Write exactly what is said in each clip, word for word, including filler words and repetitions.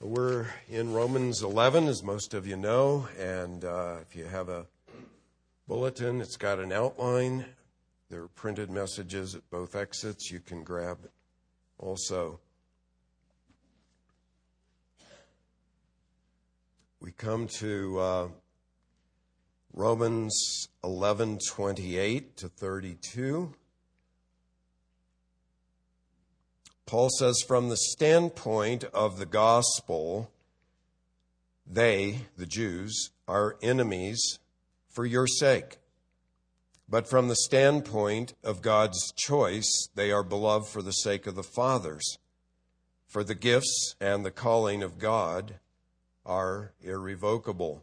We're in Romans eleven, as most of you know, and uh, if you have a bulletin, it's got an outline. There are printed messages at both exits. You can grab also. We come to uh, Romans eleven twenty-eight to thirty-two. Paul says, from the standpoint of the gospel, they, the Jews, are enemies for your sake. But from the standpoint of God's choice, they are beloved for the sake of the fathers. For the gifts and the calling of God are irrevocable.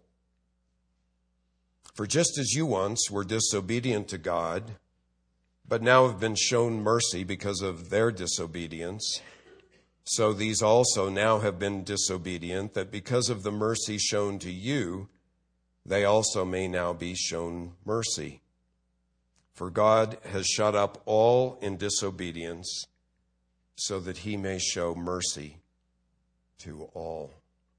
For just as you once were disobedient to God, but now have been shown mercy because of their disobedience, so these also now have been disobedient, that because of the mercy shown to you, they also may now be shown mercy. For God has shut up all in disobedience, so that he may show mercy to all.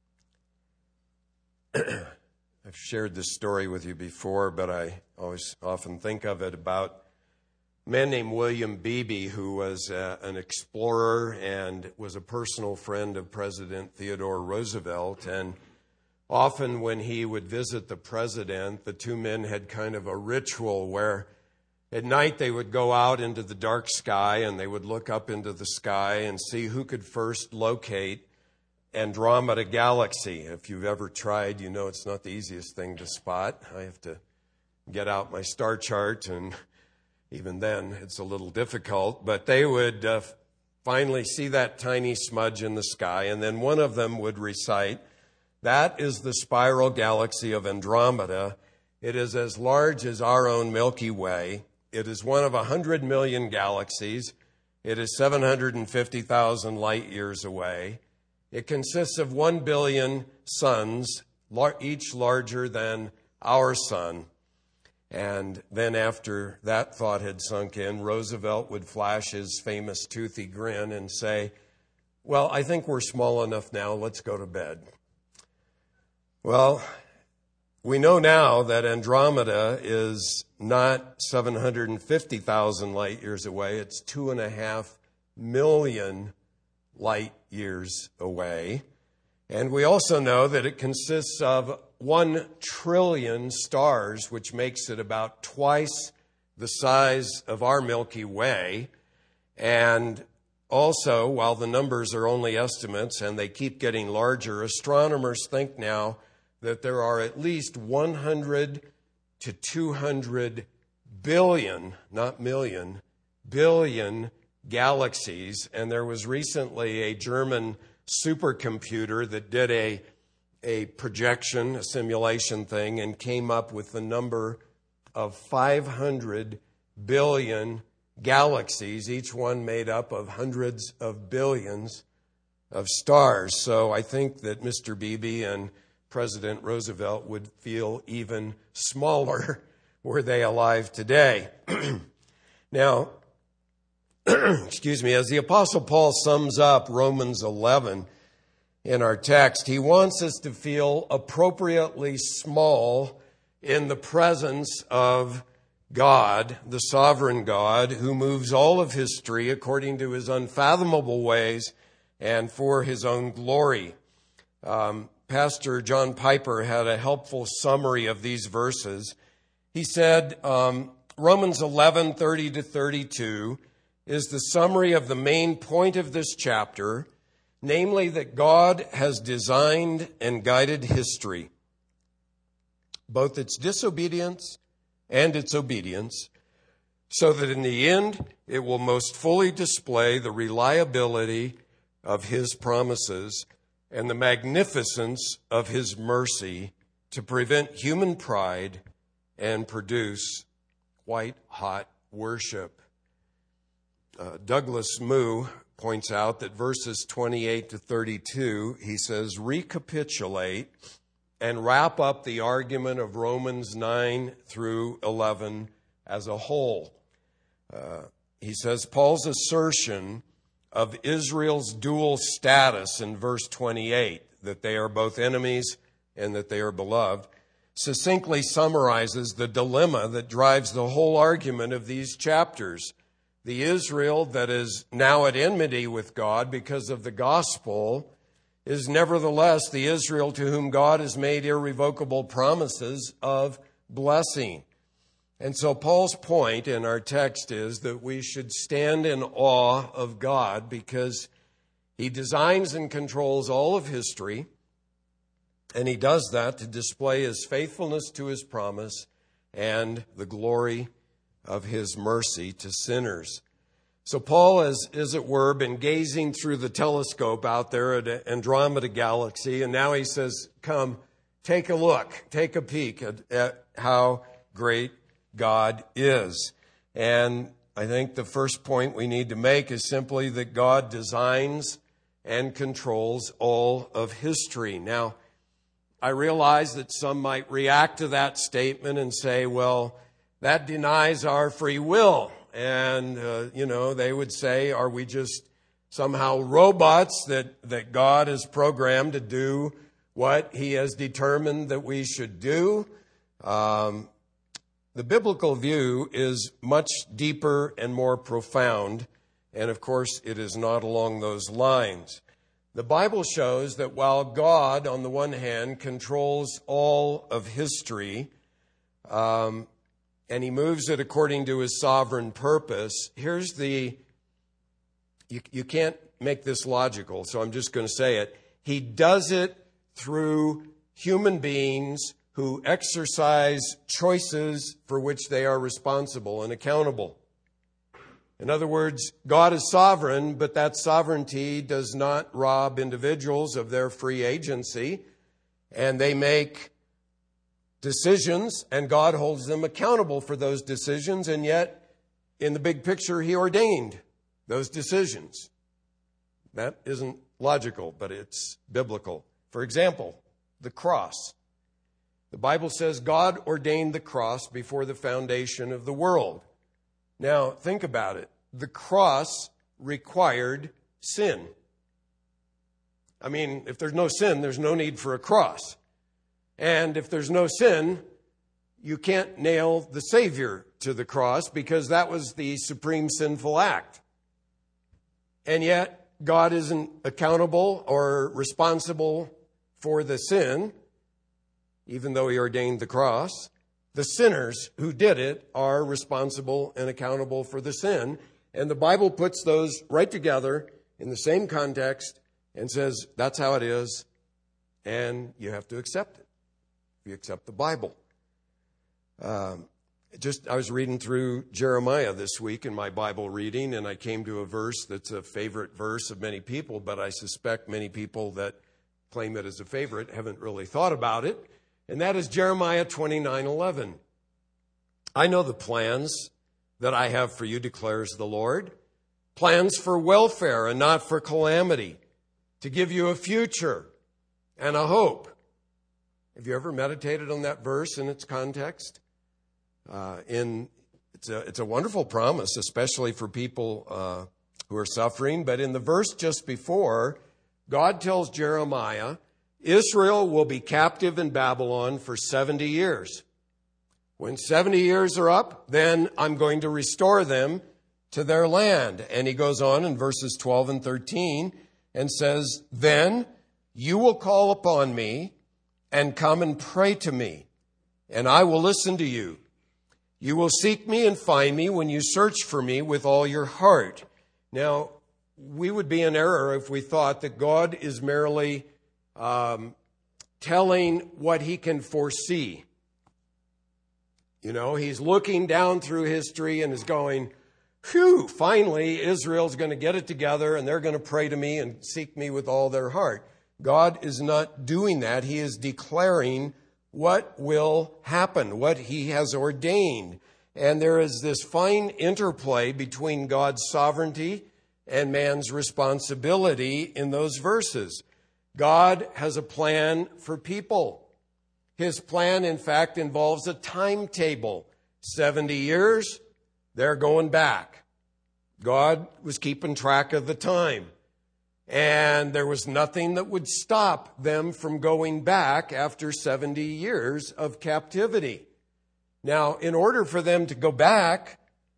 I've shared this story with you before, but I always often think of it about a man named William Beebe, who was uh, an explorer and was a personal friend of President Theodore Roosevelt. And often when he would visit the president, the two men had kind of a ritual where at night they would go out into the dark sky and they would look up into the sky and see who could first locate Andromeda Galaxy. If you've ever tried, you know it's not the easiest thing to spot. I have to get out my star chart, and even then, it's a little difficult, but they would uh, finally see that tiny smudge in the sky, and then one of them would recite, that is the spiral galaxy of Andromeda. It is as large as our own Milky Way. It is one of a hundred million galaxies. It is seven hundred fifty thousand light years away. It consists of one billion suns, each larger than our sun. And then after that thought had sunk in, Roosevelt would flash his famous toothy grin and say, well, I think we're small enough now, let's go to bed. Well, we know now that Andromeda is not seven hundred fifty thousand light years away, it's two and a half million light years away. And we also know that it consists of one trillion stars, which makes it about twice the size of our Milky Way. And also, while the numbers are only estimates and they keep getting larger, astronomers think now that there are at least one hundred to two hundred billion, not million, billion galaxies. And there was recently a German supercomputer that did a a projection, a simulation thing, and came up with the number of five hundred billion galaxies, each one made up of hundreds of billions of stars. So I think that Mister Beebe and President Roosevelt would feel even smaller were they alive today. Now, excuse me, as the Apostle Paul sums up Romans eleven, in our text, he wants us to feel appropriately small in the presence of God, the sovereign God, who moves all of history according to his unfathomable ways and for his own glory. Um, Pastor John Piper had a helpful summary of these verses. He said, um, Romans eleven, thirty to thirty-two is the summary of the main point of this chapter, namely that God has designed and guided history, both its disobedience and its obedience, so that in the end it will most fully display the reliability of his promises and the magnificence of his mercy to prevent human pride and produce white-hot worship. Uh, Douglas Moo points out that verses twenty-eight to thirty-two, he says, recapitulate and wrap up the argument of Romans nine through eleven as a whole. Uh, he says, Paul's assertion of Israel's dual status in verse twenty-eight, that they are both enemies and that they are beloved, succinctly summarizes the dilemma that drives the whole argument of these chapters. The Israel that is now at enmity with God because of the gospel is nevertheless the Israel to whom God has made irrevocable promises of blessing. And so Paul's point in our text is that we should stand in awe of God because he designs and controls all of history, and he does that to display his faithfulness to his promise and the glory of his mercy to sinners. So Paul has, as it were, been gazing through the telescope out there at Andromeda Galaxy, and now he says, come, take a look, take a peek at, at how great God is. And I think the first point we need to make is simply that God designs and controls all of history. Now, I realize that some might react to that statement and say, well, that denies our free will. And, uh, you know, they would say, are we just somehow robots that, that God has programmed to do what he has determined that we should do? Um, the biblical view is much deeper and more profound. And of course, it is not along those lines. The Bible shows that while God, on the one hand, controls all of history, um, and he moves it according to his sovereign purpose, here's the, you, you can't make this logical, so I'm just going to say it. He does it through human beings who exercise choices for which they are responsible and accountable. In other words, God is sovereign, but that sovereignty does not rob individuals of their free agency, and they make decisions, and God holds them accountable for those decisions, and yet, in the big picture, he ordained those decisions. That isn't logical, but it's biblical. For example, the cross. The Bible says God ordained the cross before the foundation of the world. Now, think about it. The cross required sin. I mean, if there's no sin, there's no need for a cross. And if there's no sin, you can't nail the Savior to the cross because that was the supreme sinful act. And yet, God isn't accountable or responsible for the sin, even though he ordained the cross. The sinners who did it are responsible and accountable for the sin. And the Bible puts those right together in the same context and says, that's how it is, and you have to accept it. You accept the Bible. Um, just I was reading through Jeremiah this week in my Bible reading, and I came to a verse that's a favorite verse of many people, but I suspect many people that claim it as a favorite haven't really thought about it. And that is Jeremiah twenty-nine eleven. I know the plans that I have for you, declares the Lord. Plans for welfare and not for calamity, to give you a future and a hope. Have you ever meditated on that verse in its context? Uh, in it's a, it's a wonderful promise, especially for people uh, who are suffering. But in the verse just before, God tells Jeremiah, Israel will be captive in Babylon for seventy years. When seventy years are up, then I'm going to restore them to their land. And he goes on in verses twelve and thirteen and says, then you will call upon me and come and pray to me, and I will listen to you. You will seek me and find me when you search for me with all your heart. Now, we would be in error if we thought that God is merely um, telling what he can foresee. You know, he's looking down through history and is going, phew, finally Israel's going to get it together and they're going to pray to me and seek me with all their heart. God is not doing that. He is declaring what will happen, what he has ordained. And there is this fine interplay between God's sovereignty and man's responsibility in those verses. God has a plan for people. His plan, in fact, involves a timetable. seventy years, they're going back. God was keeping track of the time. And there was nothing that would stop them from going back after seventy years of captivity. Now, in order for them to go back,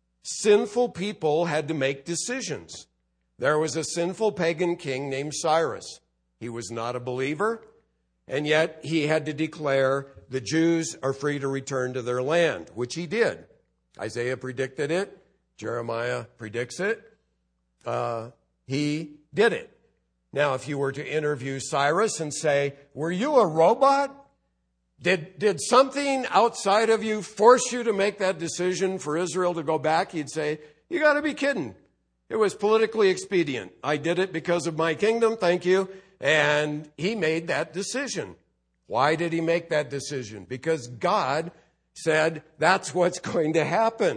sinful people had to make decisions. There was a sinful pagan king named Cyrus. He was not a believer, and yet he had to declare the Jews are free to return to their land, which he did. Isaiah predicted it. Jeremiah predicts it. Uh, he did it. Now, if you were to interview Cyrus and say, were you a robot? Did, did something outside of you force you to make that decision for Israel to go back? He'd say, you got to be kidding. It was politically expedient. I did it because of my kingdom, thank you. And he made that decision. Why did he make that decision? Because God said that's what's going to happen.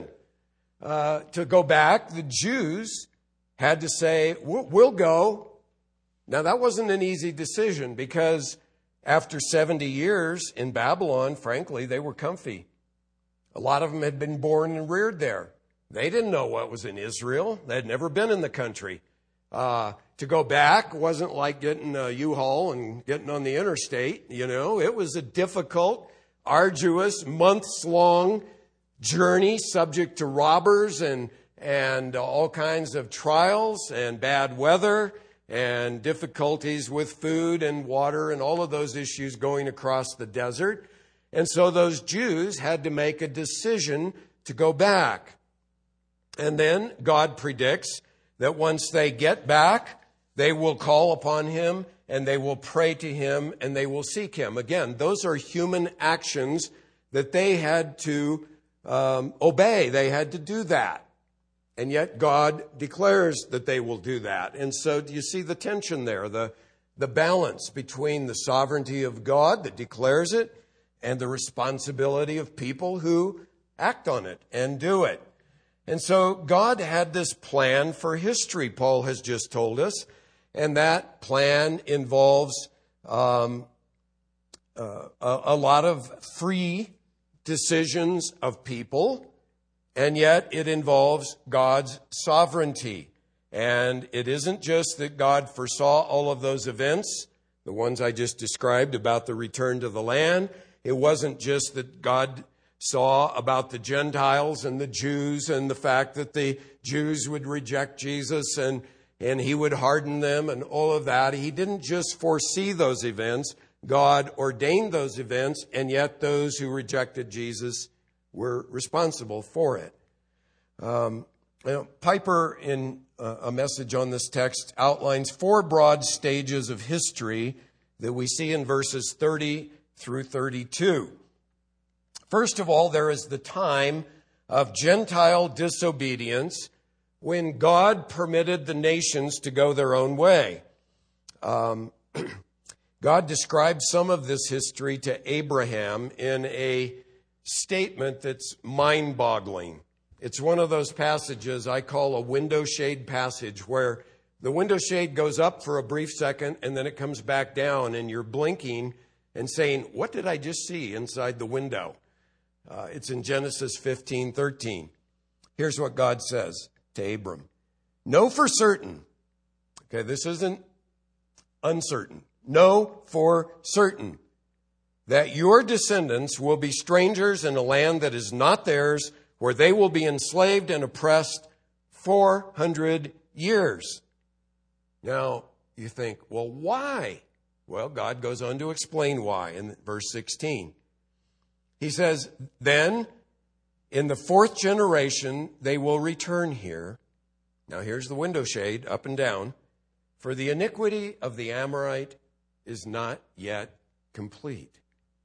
Uh, to go back, the Jews had to say, we'll go. Now, that wasn't an easy decision because after seventy years in Babylon, frankly, they were comfy. A lot of them had been born and reared there. They didn't know what was in Israel. They had never been in the country. Uh, to go back wasn't like getting a U-Haul and getting on the interstate. You know, it was a difficult, arduous, months-long journey subject to robbers and, and all kinds of trials and bad weather and difficulties with food and water and all of those issues going across the desert. And so those Jews had to make a decision to go back. And then God predicts that once they get back, they will call upon him and they will pray to him and they will seek him. Again, those are human actions that they had to um, obey. They had to do that. And yet God declares that they will do that. And so do you see the tension there, the, the balance between the sovereignty of God that declares it and the responsibility of people who act on it and do it. And so God had this plan for history, Paul has just told us, and that plan involves um, uh, a, a lot of free decisions of people, and yet it involves God's sovereignty. And it isn't just that God foresaw all of those events, the ones I just described about the return to the land. It wasn't just that God saw about the Gentiles and the Jews and the fact that the Jews would reject Jesus and, and he would harden them and all of that. He didn't just foresee those events. God ordained those events, and yet those who rejected Jesus were responsible for it. Um, you know, Piper, in uh, a message on this text, outlines four broad stages of history that we see in verses thirty through thirty-two. First of all, there is the time of Gentile disobedience when God permitted the nations to go their own way. Um, God described some of this history to Abraham in a statement that's mind-boggling. It's one of those passages I call a window shade passage, where the window shade goes up for a brief second and then it comes back down and you're blinking and saying, what did I just see inside the window? Uh, it's in Genesis fifteen thirteen. Here's what God says to Abram. Know for certain, okay, this isn't uncertain. Know for certain that your descendants will be strangers in a land that is not theirs, where they will be enslaved and oppressed four hundred years. Now, you think, well, why? Well, God goes on to explain why in verse sixteen. He says, then in the fourth generation, they will return here. Now, here's the window shade up and down. For the iniquity of the Amorite is not yet complete.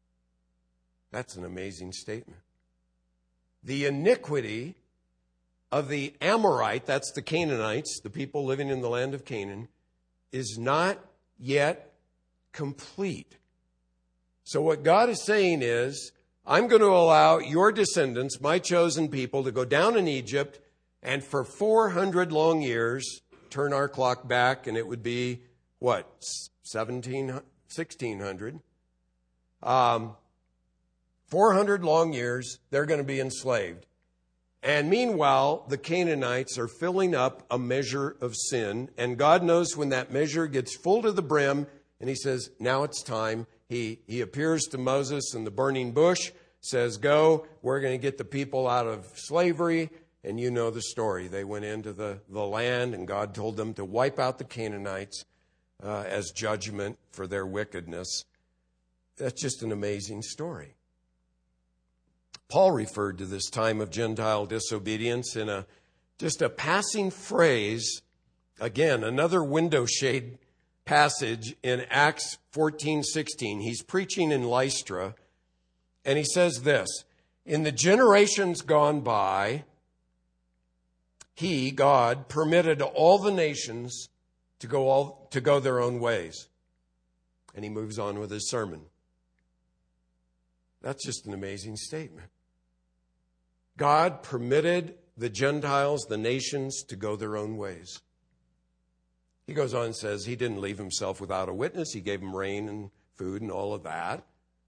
That's an amazing statement. The iniquity of the Amorite, that's the Canaanites, the people living in the land of Canaan, is not yet complete. So what God is saying is, I'm going to allow your descendants, my chosen people, to go down in Egypt and for four hundred long years, turn our clock back and it would be, what, seventeen, sixteen hundred? Um, four hundred long years, they're going to be enslaved. And meanwhile, the Canaanites are filling up a measure of sin. And God knows when that measure gets full to the brim. And he says, now it's time. He, he appears to Moses in the burning bush, says, go, we're going to get the people out of slavery. And you know the story. They went into the, the land, and God told them to wipe out the Canaanites uh, as judgment for their wickedness. That's just an amazing story. Paul referred to this time of Gentile disobedience in a just a passing phrase. Again, another window shade passage in Acts fourteen sixteen. He's preaching in Lystra, and he says this, in the generations gone by, he, God, permitted all the nations to go all to go their own ways. And he moves on with his sermon. That's just an amazing statement. God permitted the Gentiles, the nations, to go their own ways. He goes on and says he didn't leave himself without a witness. He gave them rain and food and all of that.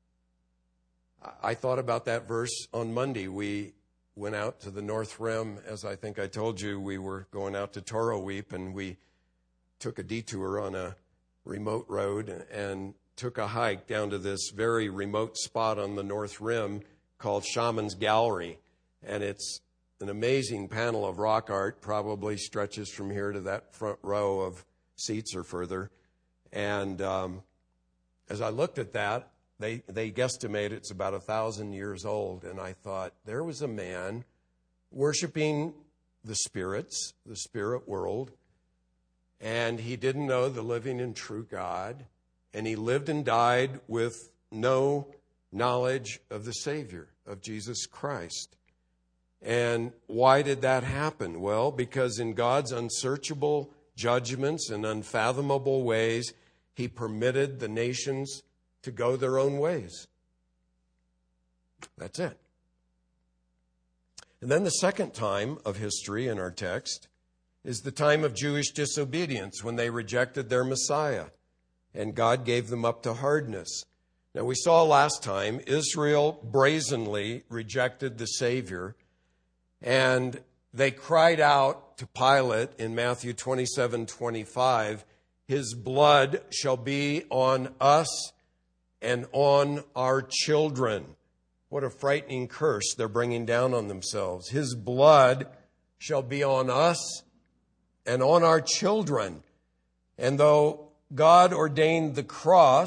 I thought about that verse on Monday. We went out to the North Rim. As I think I told you, we were going out to Toro Weep, and we took a detour on a remote road and took a hike down to this very remote spot on the North Rim called Shaman's Gallery. And it's an amazing panel of rock art, probably stretches from here to that front row of seats or further. And um, as I looked at that, they, they guesstimate it's about a thousand years old. And I thought, there was a man worshiping the spirits, the spirit world, and he didn't know the living and true God. And he lived and died with no knowledge of the Savior, of Jesus Christ. And why did that happen? Well, because in God's unsearchable judgments and unfathomable ways, he permitted the nations to go their own ways. That's it. And then the second time of history in our text is the time of Jewish disobedience, when they rejected their Messiah, and God gave them up to hardness. Now, we saw last time Israel brazenly rejected the Savior, and they cried out to Pilate in Matthew twenty-seven twenty-five, his blood shall be on us and on our children. What a frightening curse they're bringing down on themselves. His blood shall be on us and on our children. And though God ordained the cross,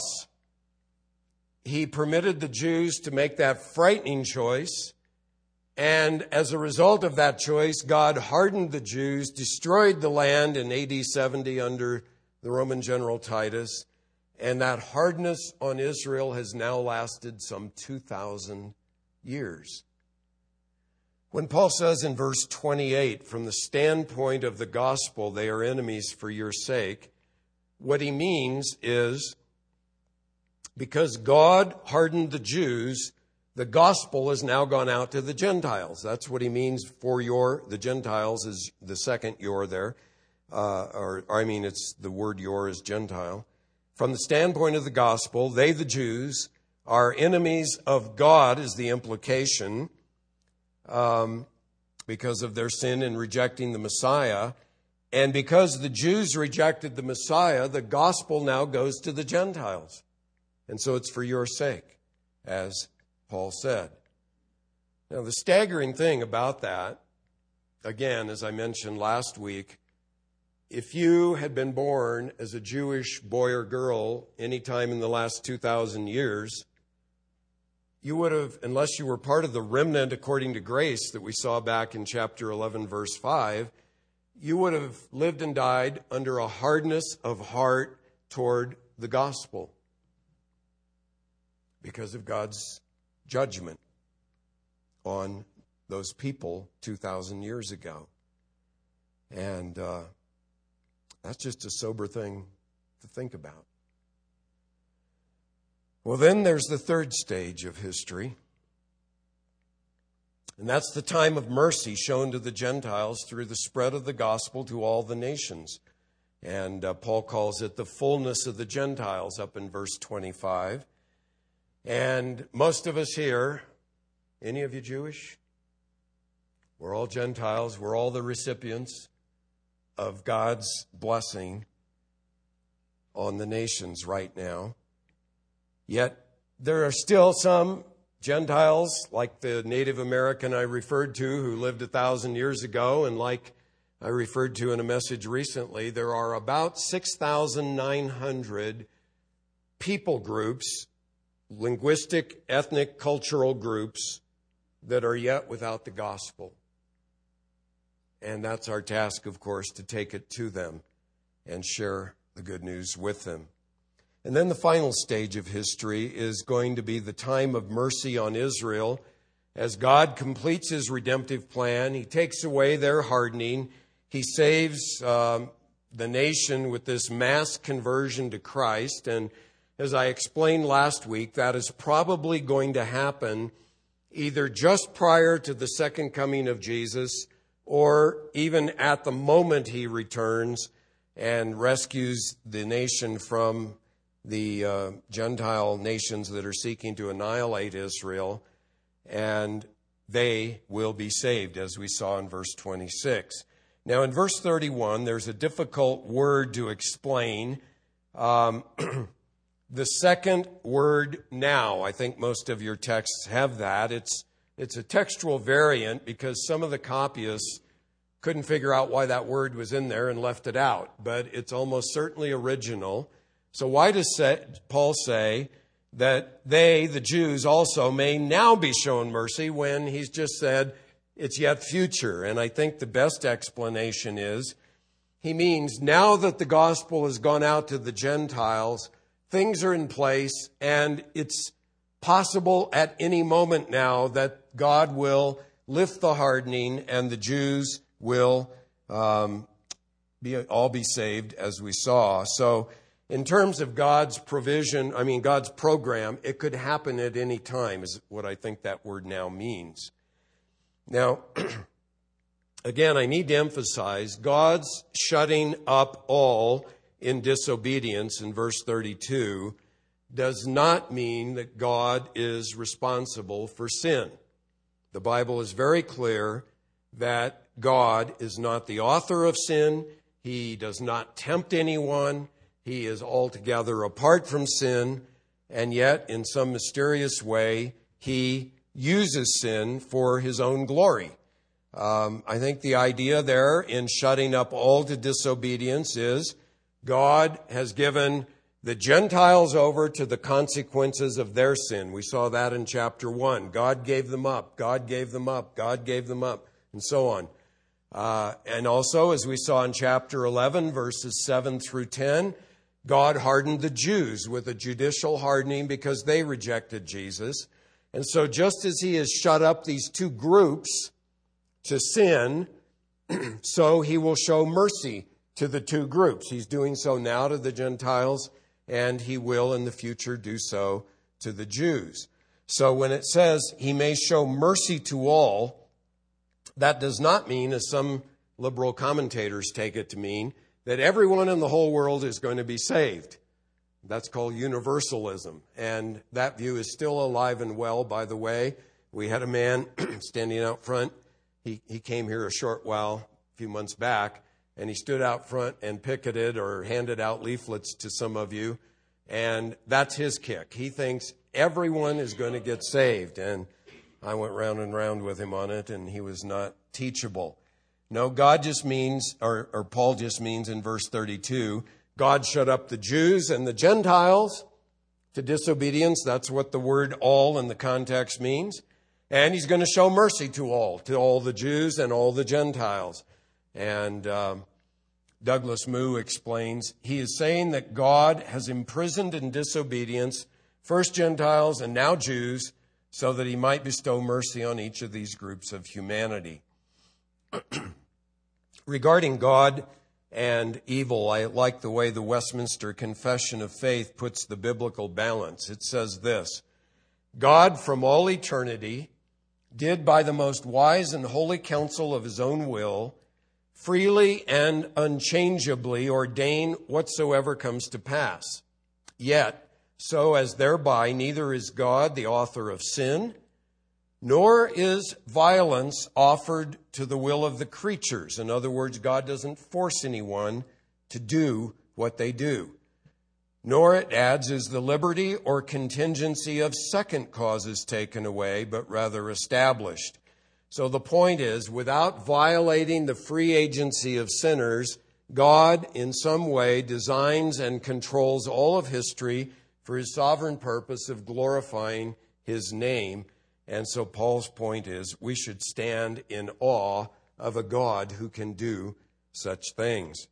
he permitted the Jews to make that frightening choice. And as a result of that choice, God hardened the Jews, destroyed the land in A D seventy under the Roman general Titus. And that hardness on Israel has now lasted some two thousand years. When Paul says in verse twenty-eight, from the standpoint of the gospel, they are enemies for your sake, what he means is, because God hardened the Jews, the gospel has now gone out to the Gentiles. That's what he means for your, the Gentiles is the second your there. Uh, or, or I mean, it's the word your is Gentile. From the standpoint of the gospel, they, the Jews, are enemies of God is the implication, um, because of their sin in rejecting the Messiah. And because the Jews rejected the Messiah, the gospel now goes to the Gentiles. And so it's for your sake, as Paul said. Now, the staggering thing about that, again, as I mentioned last week, if you had been born as a Jewish boy or girl any time in the last two thousand years, you would have, unless you were part of the remnant according to grace that we saw back in chapter eleven, verse five, you would have lived and died under a hardness of heart toward the gospel because of God's judgment on those people two thousand years ago. And uh, that's just a sober thing to think about. Well, then there's the third stage of history. And that's the time of mercy shown to the Gentiles through the spread of the gospel to all the nations. And uh, Paul calls it the fullness of the Gentiles up in verse twenty-five. And most of us here, any of you Jewish? We're all Gentiles. We're all the recipients of God's blessing on the nations right now. Yet there are still some Gentiles, like the Native American I referred to, who lived a thousand years ago, and like I referred to in a message recently, there are about six thousand nine hundred people groups, linguistic, ethnic, cultural groups, that are yet without the gospel. And that's our task, of course, to take it to them and share the good news with them. And then the final stage of history is going to be the time of mercy on Israel. As God completes his redemptive plan, he takes away their hardening. He saves um, the nation with this mass conversion to Christ. And as I explained last week, that is probably going to happen either just prior to the second coming of Jesus or even at the moment he returns and rescues the nation from the uh, Gentile nations that are seeking to annihilate Israel, and they will be saved, as we saw in verse twenty-six. Now, in verse thirty-one, there's a difficult word to explain. Um, the second word, now, I think most of your texts have that. It's It's a textual variant because some of the copyists couldn't figure out why that word was in there and left it out, but it's almost certainly original. So why does Paul say that they, the Jews, also may now be shown mercy when he's just said it's yet future? And I think the best explanation is he means now that the gospel has gone out to the Gentiles, things are in place, and it's possible at any moment now that God will lift the hardening and the Jews will um, be all be saved, as we saw. So in terms of God's provision, I mean God's program, it could happen at any time is what I think that word now means. Now, again, I need to emphasize God's shutting up all in disobedience in verse thirty-two does not mean that God is responsible for sin. The Bible is very clear that God is not the author of sin. He does not tempt anyone. He is altogether apart from sin. And yet, in some mysterious way, he uses sin for his own glory. Um, I think the idea there in shutting up all to disobedience is God has given the Gentiles over to the consequences of their sin. We saw that in chapter one. God gave them up. God gave them up. God gave them up, and so on. Uh, and also, as we saw in chapter eleven, verses seven through ten, God hardened the Jews with a judicial hardening because they rejected Jesus. And so just as he has shut up these two groups to sin, so he will show mercy to the two groups. He's doing so now to the Gentiles, and he will in the future do so to the Jews. So when it says he may show mercy to all, that does not mean, as some liberal commentators take it to mean, that everyone in the whole world is going to be saved. That's called universalism. And that view is still alive and well, by the way. We had a man standing out front. He, he came here a short while, a few months back, and he stood out front and picketed or handed out leaflets to some of you. And that's his kick. He thinks everyone is going to get saved. And I went round and round with him on it, and he was not teachable. No, God just means, or, or Paul just means in verse thirty-two, God shut up the Jews and the Gentiles to disobedience. That's what the word all in the context means. And he's going to show mercy to all, to all the Jews and all the Gentiles. And um, Douglas Moo explains, he is saying that God has imprisoned in disobedience first Gentiles and now Jews so that he might bestow mercy on each of these groups of humanity. Regarding God and evil, I like the way the Westminster Confession of Faith puts the biblical balance. It says this: God from all eternity did by the most wise and holy counsel of his own will freely and unchangeably ordain whatsoever comes to pass. Yet, so as thereby neither is God the author of sin, Nor is violence offered to the will of the creatures. In other words, God doesn't force anyone to do what they do. Nor, it adds, is the liberty or contingency of second causes taken away, but rather established. So the point is, without violating the free agency of sinners, God in some way designs and controls all of history for his sovereign purpose of glorifying his name. And so Paul's point is, we should stand in awe of a God who can do such things.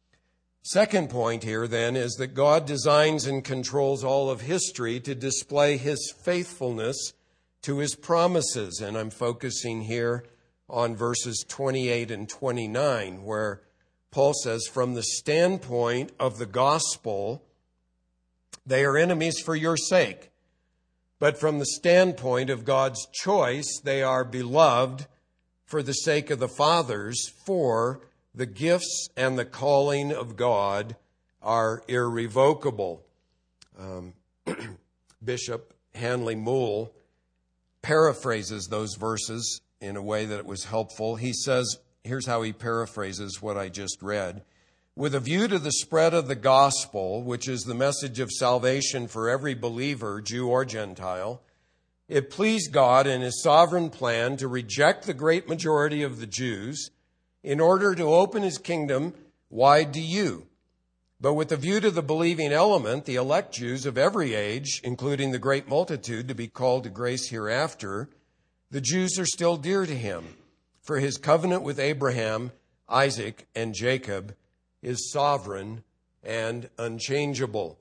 Second point here, then, is that God designs and controls all of history to display his faithfulness to his promises. And I'm focusing here on verses twenty-eight and twenty-nine, where Paul says, from the standpoint of the gospel, they are enemies for your sake. But from the standpoint of God's choice, they are beloved for the sake of the fathers, for the gifts and the calling of God are irrevocable. Um, Bishop Hanley Moule paraphrases those verses in a way that it was helpful. He says, here's how he paraphrases what I just read. With a view to the spread of the gospel, which is the message of salvation for every believer, Jew or Gentile, it pleased God in his sovereign plan to reject the great majority of the Jews in order to open his kingdom wide to you. But with a view to the believing element, the elect Jews of every age, including the great multitude to be called to grace hereafter, the Jews are still dear to him, for his covenant with Abraham, Isaac, and Jacob is sovereign and unchangeable.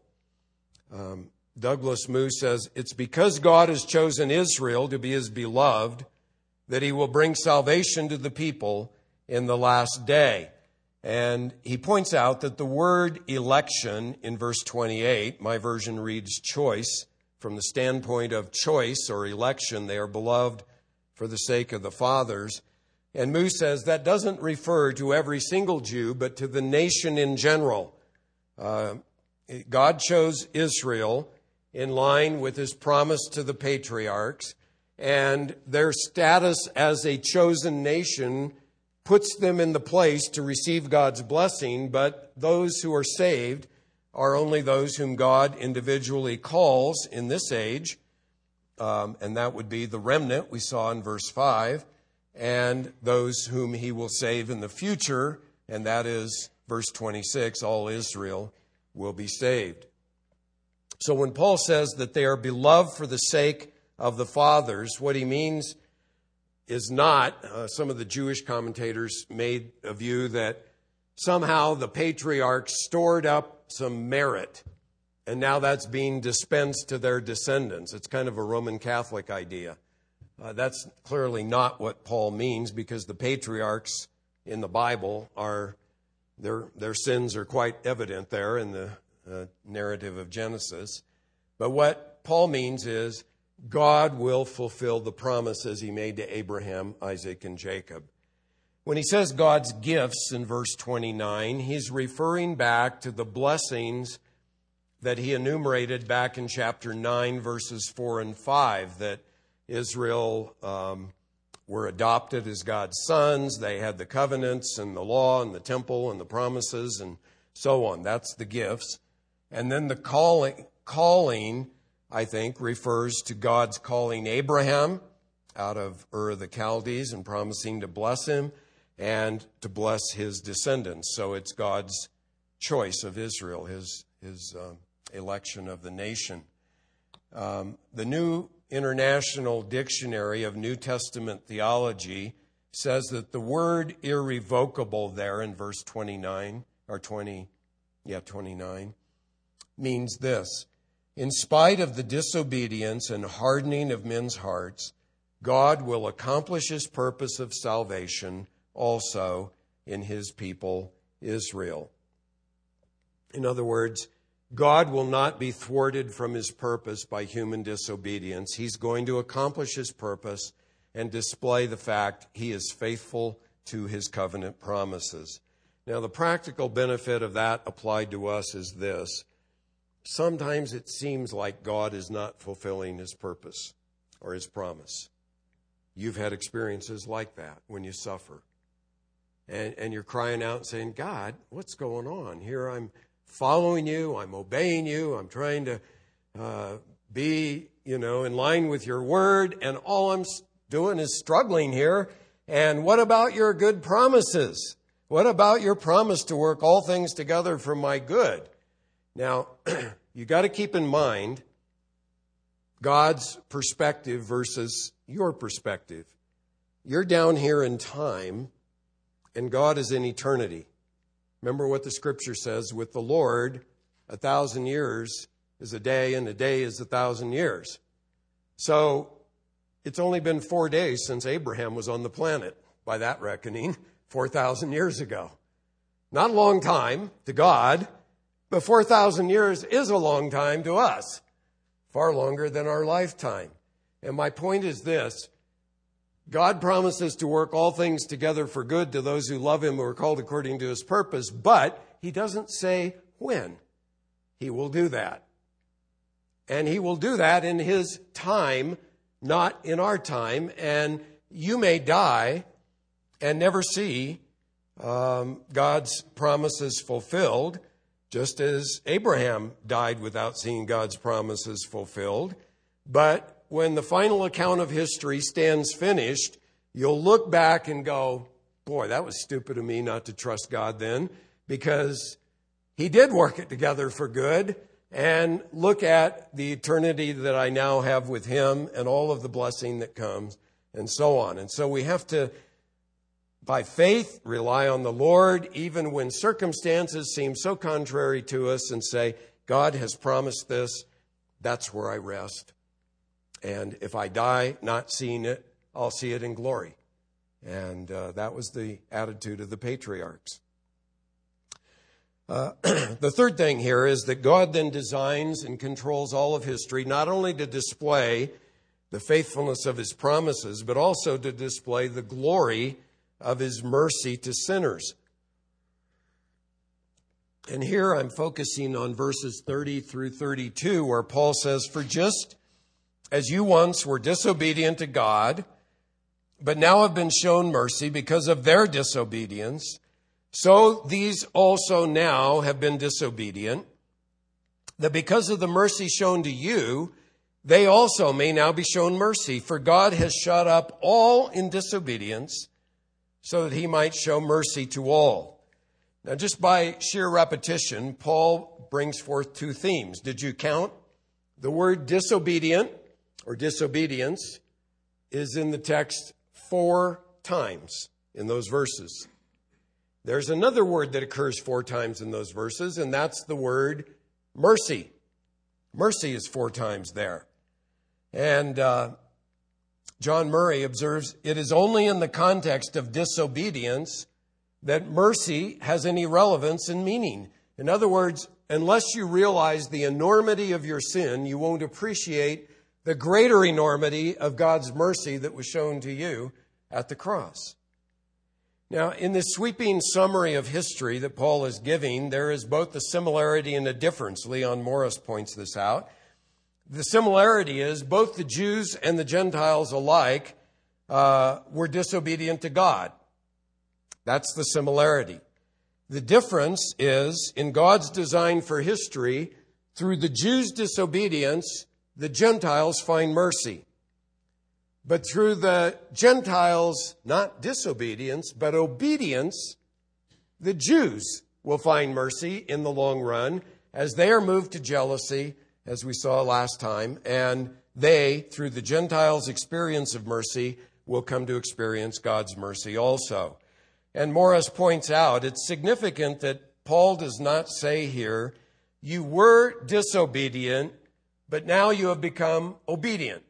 Um, Douglas Moo says, it's because God has chosen Israel to be his beloved that he will bring salvation to the people in the last day. And he points out that the word election in verse twenty-eight, my version reads choice, from the standpoint of choice or election, they are beloved for the sake of the fathers. And Moo says that doesn't refer to every single Jew, but to the nation in general. Uh, God chose Israel in line with his promise to the patriarchs, and their status as a chosen nation puts them in the place to receive God's blessing, but those who are saved are only those whom God individually calls in this age, um, and that would be the remnant we saw in verse five, and those whom he will save in the future, and that is verse twenty-six, all Israel will be saved. So when Paul says that they are beloved for the sake of the fathers, what he means is not, uh, some of the Jewish commentators made a view that somehow the patriarchs stored up some merit, and now that's being dispensed to their descendants. It's kind of a Roman Catholic idea. Uh, that's clearly not what Paul means, because the patriarchs in the Bible are, their, their sins are quite evident there in the uh, narrative of Genesis. But what Paul means is God will fulfill the promises he made to Abraham, Isaac, and Jacob. When he says God's gifts in verse twenty-nine, he's referring back to the blessings that he enumerated back in chapter nine, verses four and five, that Israel um, were adopted as God's sons. They had the covenants and the law and the temple and the promises and so on. That's the gifts. And then the calling, calling I think, refers to God's calling Abraham out of Ur of the Chaldees and promising to bless him and to bless his descendants. So it's God's choice of Israel, his, his uh, election of the nation. Um, the New International Dictionary of New Testament Theology says that the word irrevocable there in verse twenty-nine, or twenty, yeah, twenty-nine, means this. In spite of the disobedience and hardening of men's hearts, God will accomplish his purpose of salvation also in his people, Israel. In other words, God will not be thwarted from his purpose by human disobedience. He's going to accomplish his purpose and display the fact he is faithful to his covenant promises. Now, the practical benefit of that applied to us is this. Sometimes it seems like God is not fulfilling his purpose or his promise. you've had experiences like that when you suffer. And, and you're crying out and saying, God, what's going on? Here I'm following you, I'm obeying you, I'm trying to uh, be, you know, in line with your word, and all I'm doing is struggling here. And what about your good promises? What about your promise to work all things together for my good? Now, you got to keep in mind God's perspective versus your perspective. You're down here in time, and God is in eternity. Remember what the scripture says, with the Lord, a thousand years is a day, and a day is a thousand years. So it's only been four days since Abraham was on the planet, by that reckoning, four thousand years ago. Not a long time to God, but four thousand years is a long time to us, far longer than our lifetime. And my point is this: God promises to work all things together for good to those who love him, who are called according to his purpose, but he doesn't say when he will do that. And he will do that in his time, not in our time. And you may die and never see um, God's promises fulfilled, just as Abraham died without seeing God's promises fulfilled. But when the final account of history stands finished, you'll look back and go, boy, that was stupid of me not to trust God then, because he did work it together for good. And look at the eternity that I now have with him and all of the blessing that comes and so on. And so we have to, by faith, rely on the Lord, even when circumstances seem so contrary to us, and say, God has promised this, that's where I rest. And if I die not seeing it, I'll see it in glory. And uh, that was the attitude of the patriarchs. Uh, the third thing here is that God then designs and controls all of history, not only to display the faithfulness of his promises, but also to display the glory of his mercy to sinners. And here I'm focusing on verses thirty through thirty-two, where Paul says, "For just as you once were disobedient to God, but now have been shown mercy because of their disobedience, so these also now have been disobedient, that because of the mercy shown to you, they also may now be shown mercy. For God has shut up all in disobedience, so that he might show mercy to all." Now, just by sheer repetition, Paul brings forth two themes. Did you count? The word disobedient or disobedience is in the text four times in those verses. There's another word that occurs four times in those verses, and that's the word mercy. Mercy is four times there. And uh, John Murray observes, it is only in the context of disobedience that mercy has any relevance and meaning. In other words, unless you realize the enormity of your sin, you won't appreciate the greater enormity of God's mercy that was shown to you at the cross. Now, in this sweeping summary of history that Paul is giving, there is both a similarity and a difference. Leon Morris points this out. The similarity is both the Jews and the Gentiles alike uh, were disobedient to God. That's the similarity. The difference is in God's design for history, through the Jews' disobedience, the Gentiles find mercy. But through the Gentiles, not disobedience, but obedience, the Jews will find mercy in the long run as they are moved to jealousy, as we saw last time, and they, through the Gentiles' experience of mercy, will come to experience God's mercy also. And Morris points out, it's significant that Paul does not say here, you were disobedient, but now you have become obedient.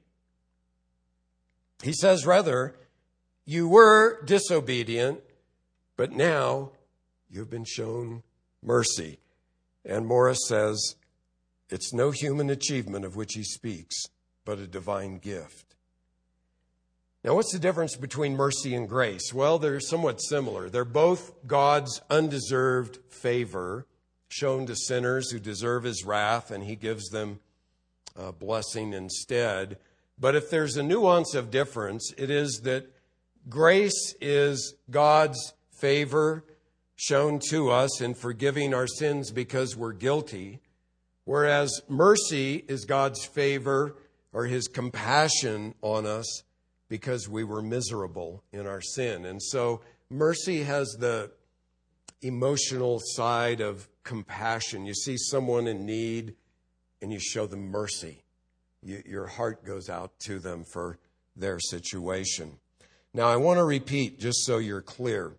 He says, rather, you were disobedient, but now you've been shown mercy. And Morris says, it's no human achievement of which he speaks, but a divine gift. Now, what's the difference between mercy and grace? Well, they're somewhat similar. They're both God's undeserved favor shown to sinners who deserve his wrath, and he gives them a blessing instead. But if there's a nuance of difference, it is that grace is God's favor shown to us in forgiving our sins because we're guilty, whereas mercy is God's favor or his compassion on us because we were miserable in our sin. And so mercy has the emotional side of compassion. You see someone in need and you show them mercy. You, your heart goes out to them for their situation. Now, I want to repeat just so you're clear.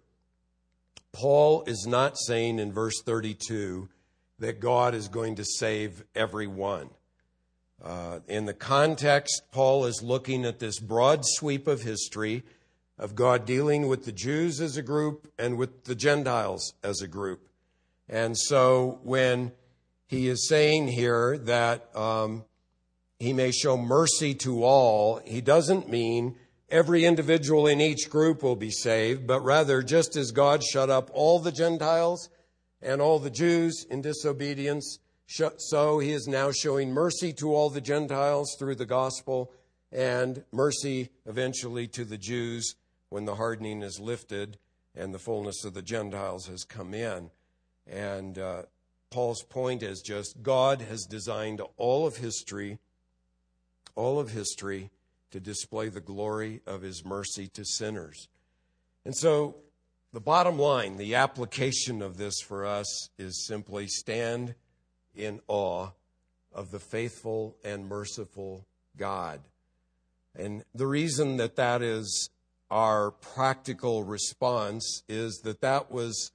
Paul is not saying in verse thirty-two that God is going to save everyone. Uh, in the context, Paul is looking at this broad sweep of history of God dealing with the Jews as a group and with the Gentiles as a group. And so when he is saying here that um, he may show mercy to all, he doesn't mean every individual in each group will be saved, but rather just as God shut up all the Gentiles and all the Jews in disobedience, so he is now showing mercy to all the Gentiles through the gospel and mercy eventually to the Jews when the hardening is lifted and the fullness of the Gentiles has come in. And uh, Paul's point is just God has designed all of history, all of history to display the glory of his mercy to sinners. And so the bottom line, the application of this for us is simply stand in awe of the faithful and merciful God. And the reason that that is our practical response is that that was,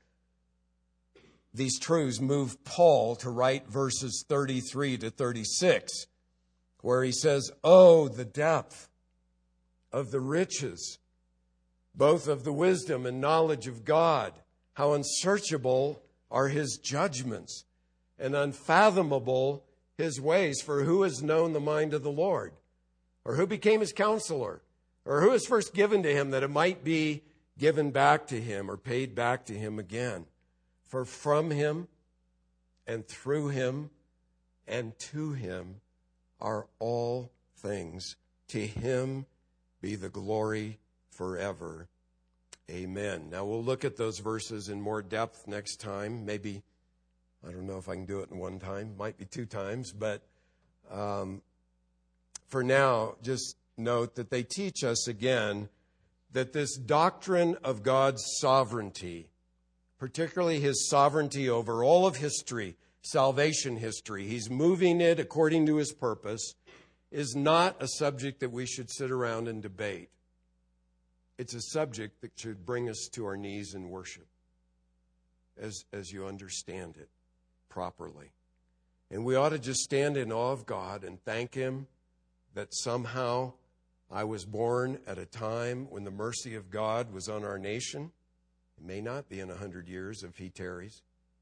these truths moved Paul to write verses thirty-three to thirty-six, where he says, "Oh, the depth of the riches, both of the wisdom and knowledge of God, how unsearchable are his judgments, and unfathomable his ways. For who has known the mind of the Lord? Or who became his counselor? Or who was first given to him that it might be given back to him or paid back to him again? For from him and through him and to him are all things. To him be the glory forever. Amen." Now we'll look at those verses in more depth next time. Maybe, I don't know if I can do it in one time. Might be two times. But um, for now, just note that they teach us again that this doctrine of God's sovereignty, particularly his sovereignty over all of history, salvation history, he's moving it according to his purpose, is not a subject that we should sit around and debate. It's a subject that should bring us to our knees in worship as, as you understand it properly. And we ought to just stand in awe of God and thank him that somehow I was born at a time when the mercy of God was on our nation. It may not be in a hundred years if he tarries.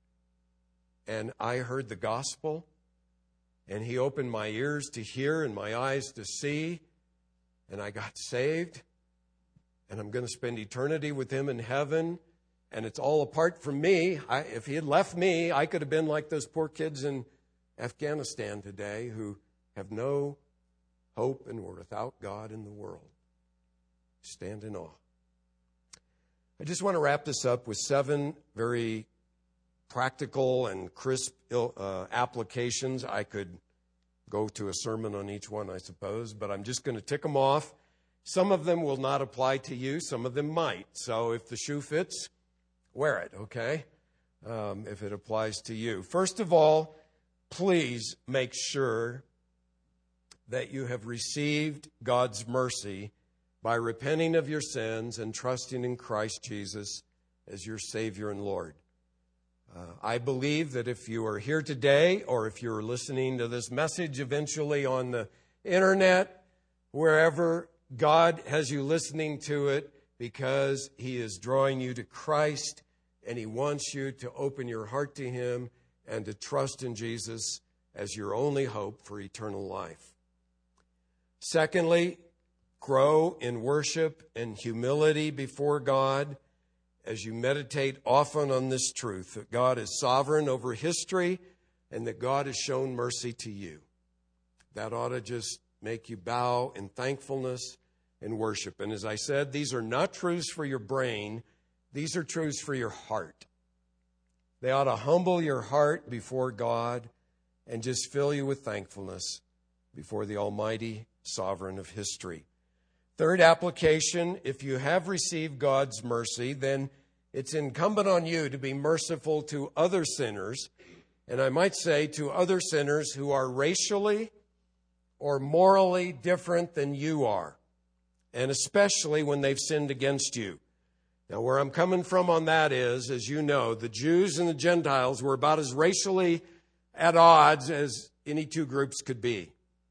And I heard the gospel, and he opened my ears to hear and my eyes to see, and I got saved, and I'm going to spend eternity with him in heaven, and it's all apart from me. I, if he had left me, I could have been like those poor kids in Afghanistan today who have no hope and were without God in the world. Stand in awe. I just want to wrap this up with seven very practical and crisp uh, applications. I could go to a sermon on each one, I suppose, but I'm just going to tick them off. Some of them will not apply to you. Some of them might. So if the shoe fits, wear it, okay? Um, if it applies to you. First of all, please make sure that you have received God's mercy by repenting of your sins and trusting in Christ Jesus as your Savior and Lord. Uh, I believe that if you are here today, or if you're listening to this message eventually on the internet, wherever, God has you listening to it because he is drawing you to Christ, and he wants you to open your heart to him and to trust in Jesus as your only hope for eternal life. Secondly, grow in worship and humility before God as you meditate often on this truth, that God is sovereign over history and that God has shown mercy to you. That ought to just make you bow in thankfulness and worship. And as I said, these are not truths for your brain. These are truths for your heart. They ought to humble your heart before God and just fill you with thankfulness before the Almighty Sovereign of history. Third application, if you have received God's mercy, then it's incumbent on you to be merciful to other sinners, and I might say to other sinners who are racially or morally different than you are, and especially when they've sinned against you. Now, where I'm coming from on that is, as you know, the Jews and the Gentiles were about as racially at odds as any two groups could be.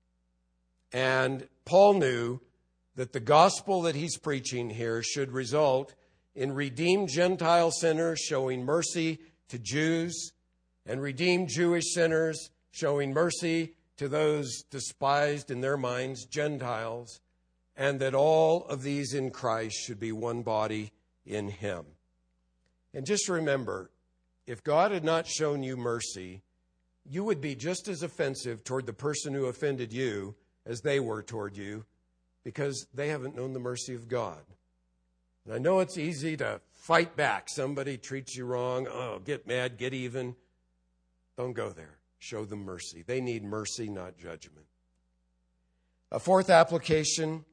And Paul knew that the gospel that he's preaching here should result in redeemed Gentile sinners showing mercy to Jews, and redeemed Jewish sinners showing mercy to those despised in their minds, Gentiles, and that all of these in Christ should be one body in him. And just remember, if God had not shown you mercy, you would be just as offensive toward the person who offended you as they were toward you, because they haven't known the mercy of God. And I know it's easy to fight back. Somebody treats you wrong. Oh, get mad, get even. Don't go there. Show them mercy. They need mercy, not judgment. A fourth application,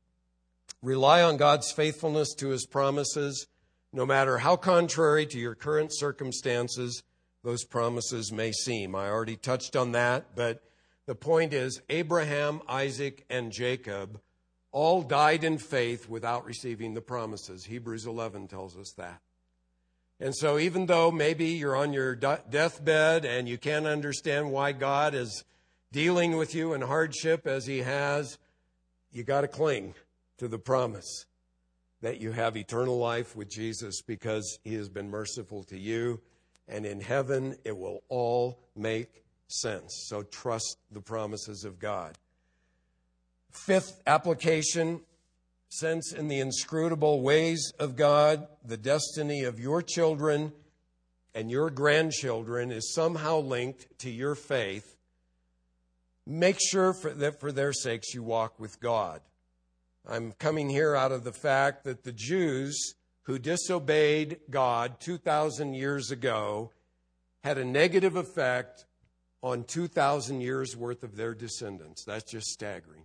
rely on God's faithfulness to his promises, no matter how contrary to your current circumstances those promises may seem. I already touched on that, but the point is Abraham, Isaac, and Jacob all died in faith without receiving the promises. Hebrews eleven tells us that. And so even though maybe you're on your deathbed and you can't understand why God is dealing with you in hardship as he has, you got to cling to the promise that you have eternal life with Jesus because he has been merciful to you. And in heaven, it will all make sense. So trust the promises of God. Fifth application, sense in the inscrutable ways of God, the destiny of your children and your grandchildren is somehow linked to your faith. Make sure for that for their sakes you walk with God. I'm coming here out of the fact that the Jews who disobeyed God two thousand years ago had a negative effect on two thousand years worth of their descendants. That's just staggering.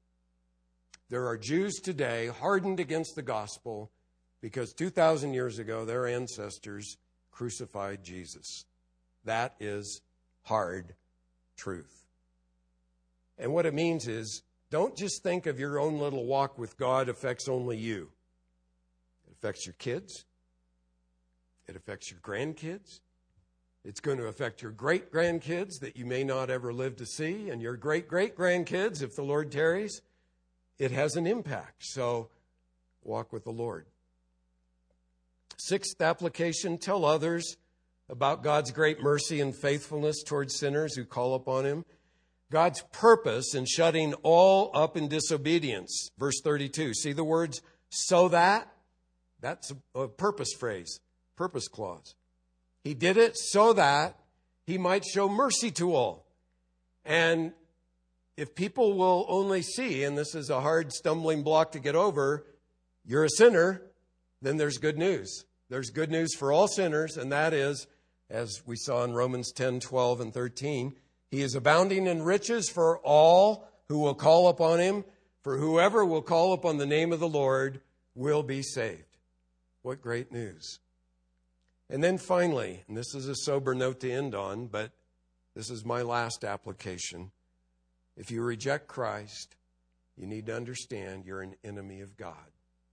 There are Jews today hardened against the gospel because two thousand years ago their ancestors crucified Jesus. That is hard truth. And what it means is, don't just think of your own little walk with God affects only you. It affects your kids. It affects your grandkids. It's going to affect your great-grandkids that you may not ever live to see, and your great-great-grandkids, if the Lord tarries. It has an impact. So walk with the Lord. Sixth application, tell others about God's great mercy and faithfulness towards sinners who call upon him. God's purpose in shutting all up in disobedience. Verse thirty-two. See the words, so that? That's a purpose phrase, purpose clause. He did it so that he might show mercy to all. And if people will only see, and this is a hard stumbling block to get over, you're a sinner, then there's good news. There's good news for all sinners, and that is, as we saw in Romans ten, twelve, and thirteen, he is abounding in riches for all who will call upon him, for whoever will call upon the name of the Lord will be saved. What great news. And then finally, and this is a sober note to end on, but this is my last application. If you reject Christ, you need to understand you're an enemy of God.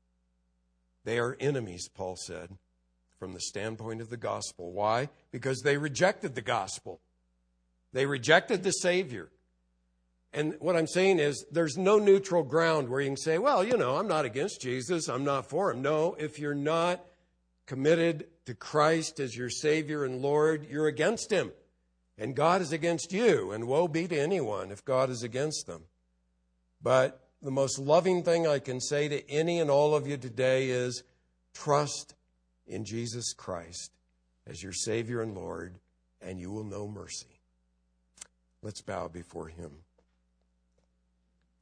They are enemies, Paul said, from the standpoint of the gospel. Why? Because they rejected the gospel. They rejected the Savior. And what I'm saying is there's no neutral ground where you can say, well, you know, I'm not against Jesus. I'm not for him. No, if you're not committed to Christ as your Savior and Lord, you're against him. And God is against you, and woe be to anyone if God is against them. But the most loving thing I can say to any and all of you today is trust in Jesus Christ as your Savior and Lord, and you will know mercy. Let's bow before him.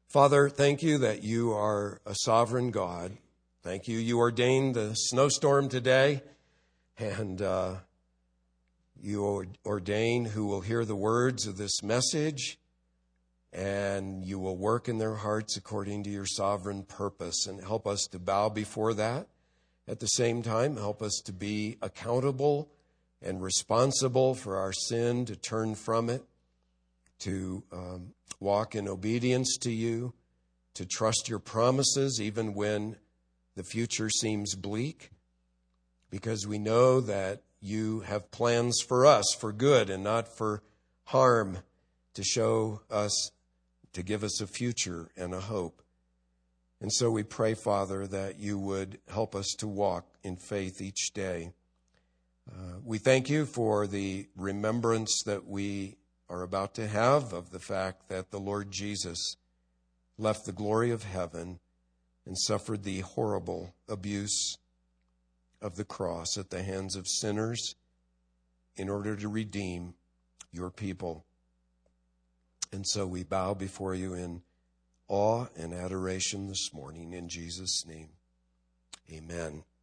Father, thank you that you are a sovereign God. Thank you. You ordained the snowstorm today, and uh, you ordain who will hear the words of this message, and you will work in their hearts according to your sovereign purpose, and help us to bow before that. At the same time, help us to be accountable and responsible for our sin, to turn from it, to um, walk in obedience to you, to trust your promises even when the future seems bleak, because we know that you have plans for us, for good and not for harm, to show us, to give us a future and a hope. And so we pray, Father, that you would help us to walk in faith each day. Uh, we thank you for the remembrance that we are about to have of the fact that the Lord Jesus left the glory of heaven and suffered the horrible abuse of the cross at the hands of sinners in order to redeem your people. And so we bow before you in awe and adoration this morning in Jesus' name. Amen.